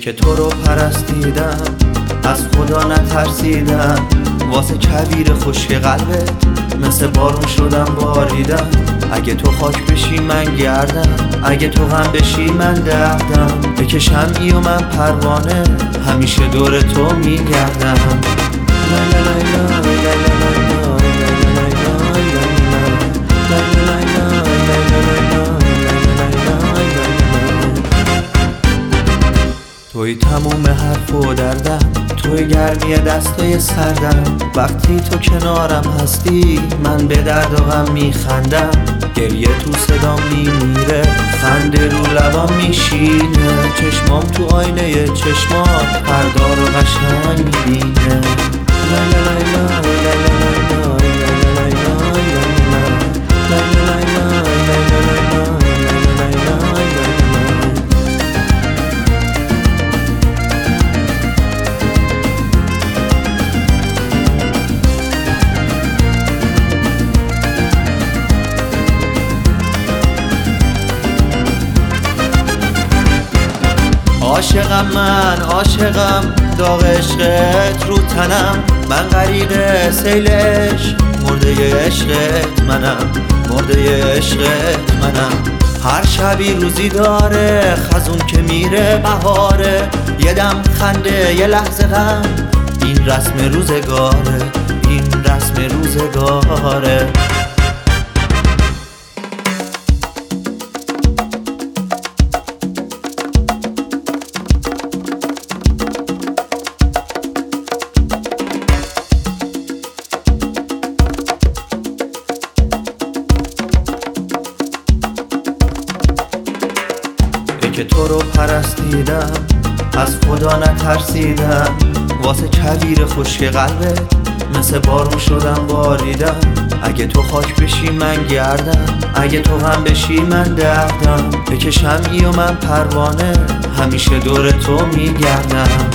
که تو رو پرستیدم، از خدا نترسیدم، واسه کبیر خشک قلبت مثل بارون شدم باریدم. اگه تو خاک بشی من گردم، اگه تو غم بشی من دردم، بکشم ای و من پروانه همیشه دور تو میگردم. توی تموم حرف و دردم، توی گرمی دستای سردم، وقتی تو کنارم هستی من به درد و غم میخندم. گریه تو صدام میمیره، خنده رو لبام میشینه، چشمام تو آینه چشمات فردا رو قشنگ میبینه. عاشقم من عاشقم، داغ عشقت رو تنم، من غریق سیل عشق، مرده عشقت منم، مرده عشقت منم. هر شبی روزی داره، خزون که میره بهاره، یه دم خنده یه لحظه غم، این رسم روزگاره، این رسم روزگاره. که تو رو پرستیدم، از خدا نترسیدم، واسه کبیر خشک قلبت مثل بارون شدم باریدم. اگه تو خاک بشی من گردم، اگه تو غم بشی من دردم، بکشم ای و من پروانه همیشه دور تو میگردم.